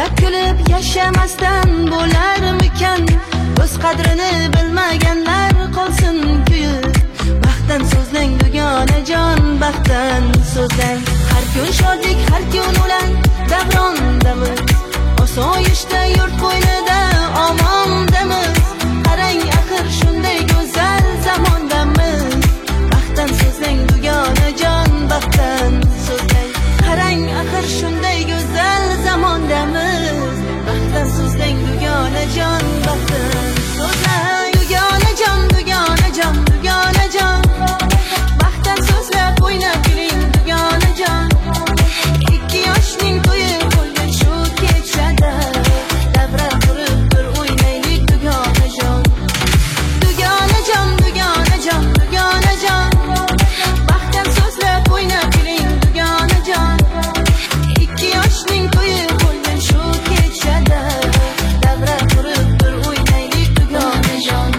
kulib yashamasdan bo'larmikan? O'z qadrini bilmaganlar qolsin kuyib. Baxtdan so'zlang dugonajon, baxtdan so'zlang. Har kun shodlik, har kun o'lan davrondamiz. Osoyishta yurt qo'ynida omondamiz. Qarang axir shunday go'zal zamondamiz. Baxtdan so'zlang dugonajon, baxtdan so'zlang. Qarang axir shunday go'zal zamondamiz. Baxtdan so'zlang dugonajon, baxtdan so'zlang. Dugonajon, dugonajon, dugonajon, baxtdan so'zlab o'ynab kuling dugonajon. 2 yoshning to'yi bo'lgan shu kechada, davra qurib bir o'ynaylik dugonajon. Dugonajon, dugonajon, dugonajon, baxtdan so'zlab o'ynab kuling dugonajon. 2 yoshning to'yi bo'lgan shu kechada, davra qurib bir o'ynaylik dugonajon.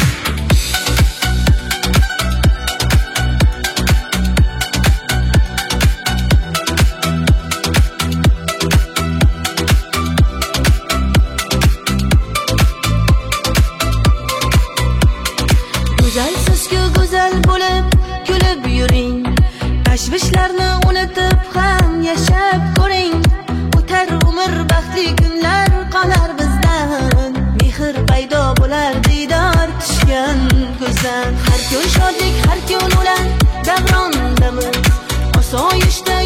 Go'zal sizga go'zal bo'lib kulib yuring. Tashvishlarni unutib ham yashab ko'ring. O'tar umr, baxtli kunlar qolar bizdan. Mehr paydo bo'lar diydor tushgan ko'zdan. Har kun shodlik, har kun o'lan davrondamiz. Osoyishta